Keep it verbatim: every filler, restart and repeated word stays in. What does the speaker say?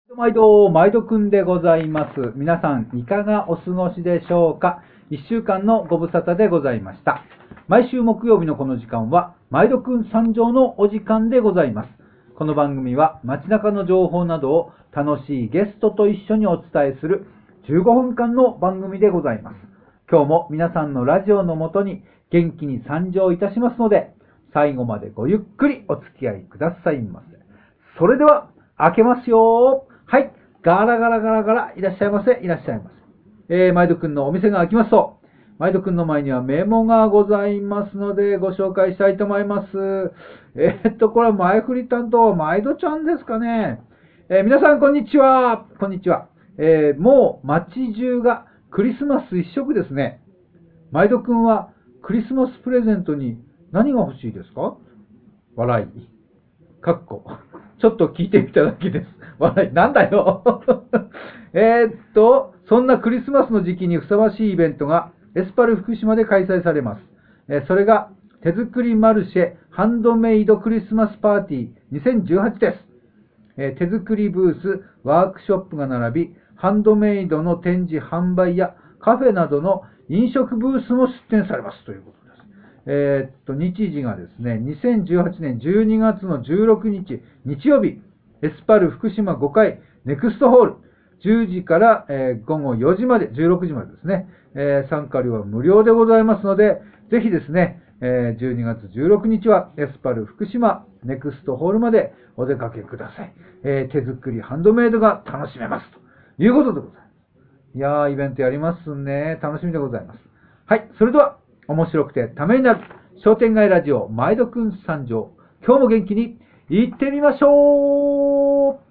毎度、毎度くんでございます。皆さん、いかがお過ごしでしょうか。一週間のご無沙汰でございました。毎週木曜日のこの時間は、毎度くん参上のお時間でございます。この番組は、街中の情報などを楽しいゲストと一緒にお伝えするじゅうごふんかんの番組でございます。今日も皆さんのラジオのもとに元気に参上いたしますので、最後までごゆっくりお付き合いくださいませ。それでは、開けますよ。はい。ガラガラガラガラ、いらっしゃいませ、いらっしゃいませ。えー、毎度くんのお店が開きますと、毎度くんの前にはメモがございますので、ご紹介したいと思います。えー、っと、これは前振り担当、毎度ちゃんですかね。えー、皆さん、こんにちは。こんにちは。えー、もう街中がクリスマス一色ですね。毎度くんはクリスマスプレゼントに何が欲しいですか？笑い。かっこ。ちょっと聞いてみただけです。笑い。なんだよ。えーっと、そんなクリスマスの時期にふさわしいイベントがエスパル福島で開催されます。えーそれが手作りマルシェハンドメイドクリスマスパーティーにせんじゅうはちです。えー手作りブース、ワークショップが並び、ハンドメイドの展示販売やカフェなどの飲食ブースも出展されますということです。えーっと、日時がですね、にせんじゅうはちねんじゅうにがつのじゅうろくにち、日曜日、エスパル福島ごかい、ネクストホール、じゅうじから、えー午後よじまで、じゅうろくじまでですね、えー参加料は無料でございますので、ぜひですね、えーじゅうにがつじゅうろくにちはエスパル福島ネクストホールまでお出かけください。えー手作りハンドメイドが楽しめますということでございます。いやー、イベントやりますね。楽しみでございます。はい、それでは、面白くてためになる商店街ラジオ毎度くん参上。今日も元気に行ってみましょう。